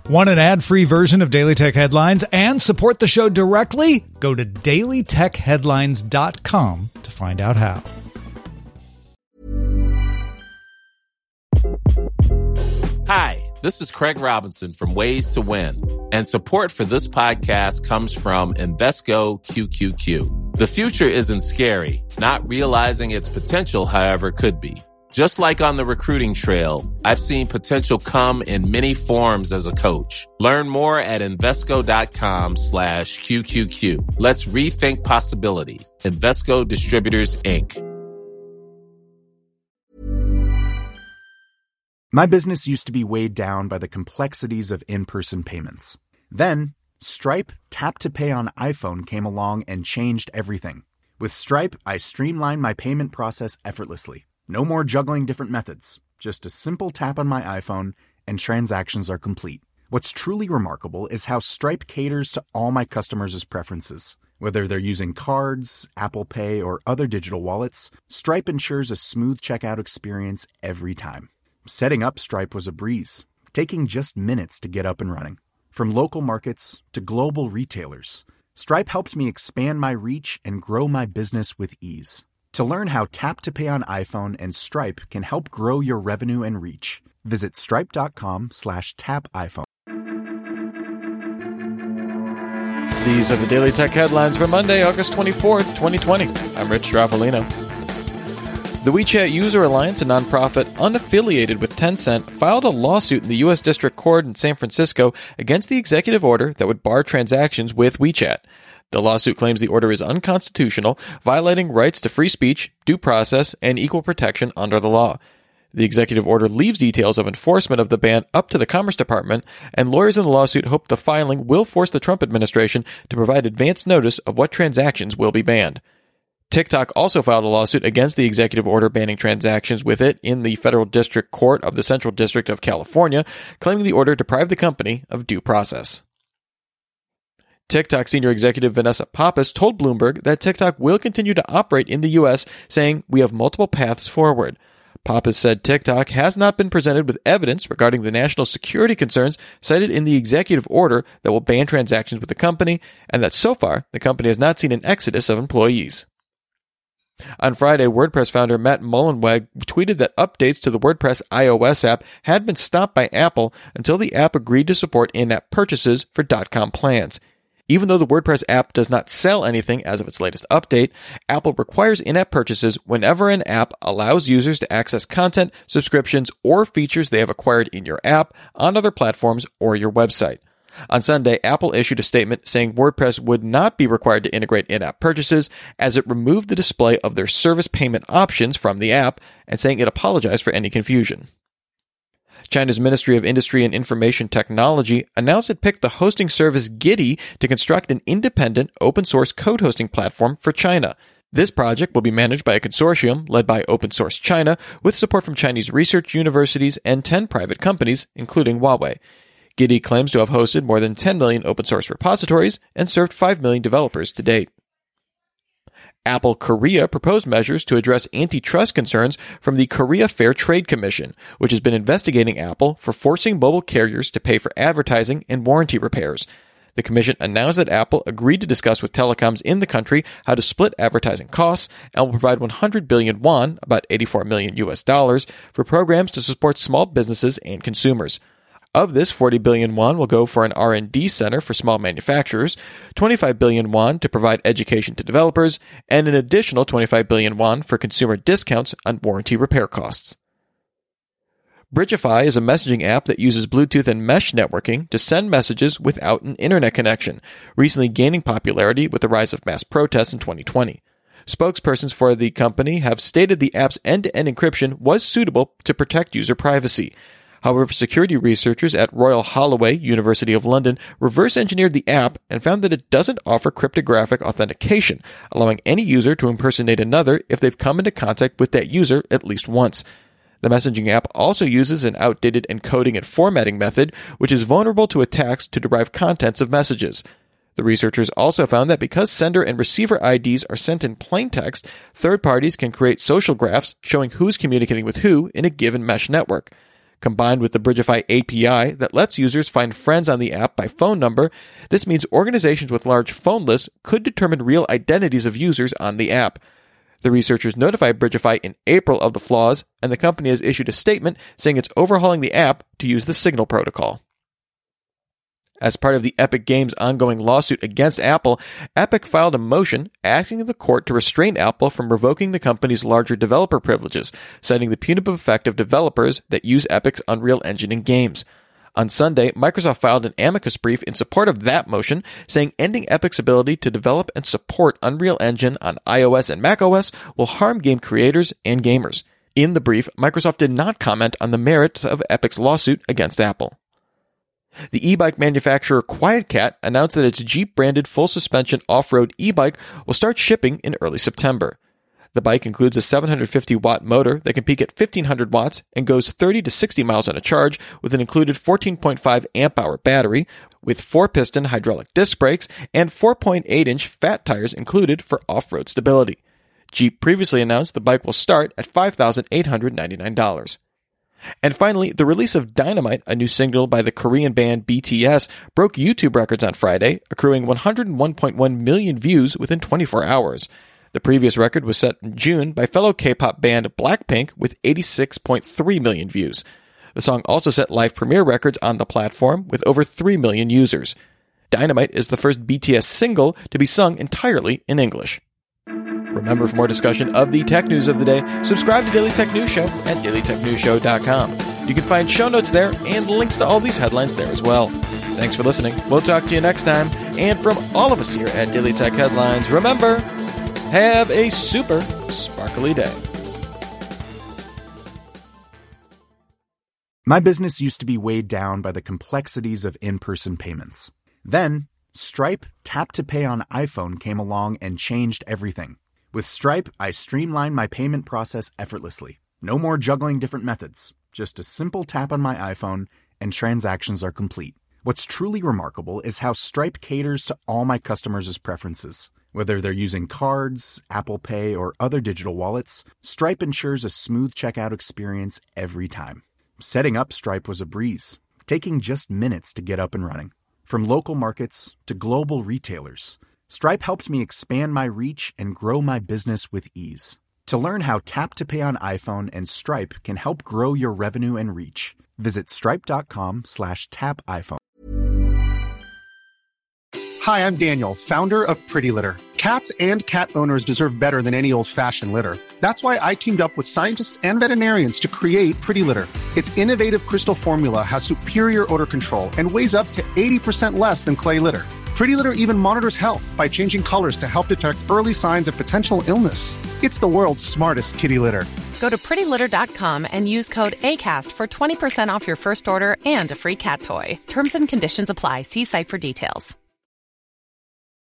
Want an ad-free version of Daily Tech Headlines and support the show directly? Go to dailytechheadlines.com to find out how. Hi, this is Craig Robinson from Ways to Win, and support for this podcast comes from Invesco QQQ. The future isn't scary. Not realizing its potential, however, could be. Just like on the recruiting trail, I've seen potential come in many forms as a coach. Learn more at Invesco.com/QQQ. Let's rethink possibility. Invesco Distributors, Inc. My business used to be weighed down by the complexities of in-person payments. Then, Stripe Tap to Pay on iPhone came along and changed everything. With Stripe, I streamlined my payment process effortlessly. No more juggling different methods. Just a simple tap on my iPhone and transactions are complete. What's truly remarkable is how Stripe caters to all my customers' preferences. Whether they're using cards, Apple Pay, or other digital wallets, Stripe ensures a smooth checkout experience every time. Setting up Stripe was a breeze, taking just minutes to get up and running. From local markets to global retailers, Stripe helped me expand my reach and grow my business with ease. To learn how Tap to Pay on iPhone and Stripe can help grow your revenue and reach, visit stripe.com/tapiphone. These are the Daily Tech Headlines for Monday, August 24th, 2020. I'm Rich Straffolino. The WeChat User Alliance, a nonprofit unaffiliated with Tencent, filed a lawsuit in the U.S. District Court in San Francisco against the executive order that would bar transactions with WeChat. The lawsuit claims the order is unconstitutional, violating rights to free speech, due process, and equal protection under the law. The executive order leaves details of enforcement of the ban up to the Commerce Department, and lawyers in the lawsuit hope the filing will force the Trump administration to provide advance notice of what transactions will be banned. TikTok also filed a lawsuit against the executive order banning transactions with it in the Federal District Court of the Central District of California, claiming the order deprived the company of due process. TikTok senior executive Vanessa Pappas told Bloomberg that TikTok will continue to operate in the U.S., saying, "We have multiple paths forward." Pappas said TikTok has not been presented with evidence regarding the national security concerns cited in the executive order that will ban transactions with the company, and that so far, the company has not seen an exodus of employees. On Friday, WordPress founder Matt Mullenweg tweeted that updates to the WordPress iOS app had been stopped by Apple until the app agreed to support in-app purchases for .com plans. Even though the WordPress app does not sell anything as of its latest update, Apple requires in-app purchases whenever an app allows users to access content, subscriptions, or features they have acquired in your app, on other platforms, or your website. On Sunday, Apple issued a statement saying WordPress would not be required to integrate in-app purchases, as it removed the display of their service payment options from the app, and saying it apologized for any confusion. China's Ministry of Industry and Information Technology announced it picked the hosting service Giddy to construct an independent, open-source code hosting platform for China. This project will be managed by a consortium led by Open Source China, with support from Chinese research universities and 10 private companies, including Huawei. Giddy claims to have hosted more than 10 million open-source repositories and served 5 million developers to date. Apple Korea proposed measures to address antitrust concerns from the Korea Fair Trade Commission, which has been investigating Apple for forcing mobile carriers to pay for advertising and warranty repairs. The commission announced that Apple agreed to discuss with telecoms in the country how to split advertising costs and will provide 100 billion won, about $84 million US, for programs to support small businesses and consumers. Of this, 40 billion won will go for an R&D center for small manufacturers, 25 billion won to provide education to developers, and an additional 25 billion won for consumer discounts on warranty repair costs. Bridgify is a messaging app that uses Bluetooth and mesh networking to send messages without an internet connection, recently gaining popularity with the rise of mass protests in 2020. Spokespersons for the company have stated the app's end-to-end encryption was suitable to protect user privacy. However, security researchers at Royal Holloway, University of London, reverse-engineered the app and found that it doesn't offer cryptographic authentication, allowing any user to impersonate another if they've come into contact with that user at least once. The messaging app also uses an outdated encoding and formatting method, which is vulnerable to attacks to derive contents of messages. The researchers also found that because sender and receiver IDs are sent in plain text, third parties can create social graphs showing who's communicating with who in a given mesh network. Combined with the Bridgify API that lets users find friends on the app by phone number, this means organizations with large phone lists could determine real identities of users on the app. The researchers notified Bridgify in April of the flaws, and the company has issued a statement saying it's overhauling the app to use the Signal protocol. As part of the Epic Games' ongoing lawsuit against Apple, Epic filed a motion asking the court to restrain Apple from revoking the company's larger developer privileges, citing the punitive effect of developers that use Epic's Unreal Engine in games. On Sunday, Microsoft filed an amicus brief in support of that motion, saying ending Epic's ability to develop and support Unreal Engine on iOS and macOS will harm game creators and gamers. In the brief, Microsoft did not comment on the merits of Epic's lawsuit against Apple. The e-bike manufacturer QuietKat announced that its Jeep-branded full-suspension off-road e-bike will start shipping in early September. The bike includes a 750-watt motor that can peak at 1,500 watts and goes 30 to 60 miles on a charge with an included 14.5 amp-hour battery, with 4-piston hydraulic disc brakes and 4.8-inch fat tires included for off-road stability. Jeep previously announced the bike will start at $5,899. And finally, the release of Dynamite, a new single by the Korean band BTS, broke YouTube records on Friday, accruing 101.1 million views within 24 hours. The previous record was set in June by fellow K-pop band Blackpink with 86.3 million views. The song also set live premiere records on the platform with over 3 million users. Dynamite is the first BTS single to be sung entirely in English. Remember, for more discussion of the tech news of the day, subscribe to Daily Tech News Show at dailytechnewsshow.com. You can find show notes there and links to all these headlines there as well. Thanks for listening. We'll talk to you next time. And from all of us here at Daily Tech Headlines, remember, have a super sparkly day. My business used to be weighed down by the complexities of in-person payments. Then, Stripe Tap to Pay on iPhone came along and changed everything. With Stripe, I streamlined my payment process effortlessly. No more juggling different methods. Just a simple tap on my iPhone and transactions are complete. What's truly remarkable is how Stripe caters to all my customers' preferences. Whether they're using cards, Apple Pay, or other digital wallets, Stripe ensures a smooth checkout experience every time. Setting up Stripe was a breeze, taking just minutes to get up and running. From local markets to global retailers, Stripe helped me expand my reach and grow my business with ease. To learn how Tap to Pay on iPhone and Stripe can help grow your revenue and reach, visit stripe.com/tapiphone. Hi, I'm Daniel, founder of Pretty Litter. Cats and cat owners deserve better than any old-fashioned litter. That's why I teamed up with scientists and veterinarians to create Pretty Litter. Its innovative crystal formula has superior odor control and weighs up to 80% less than clay litter. Pretty Litter even monitors health by changing colors to help detect early signs of potential illness. It's the world's smartest kitty litter. Go to prettylitter.com and use code ACAST for 20% off your first order and a free cat toy. Terms and conditions apply. See site for details.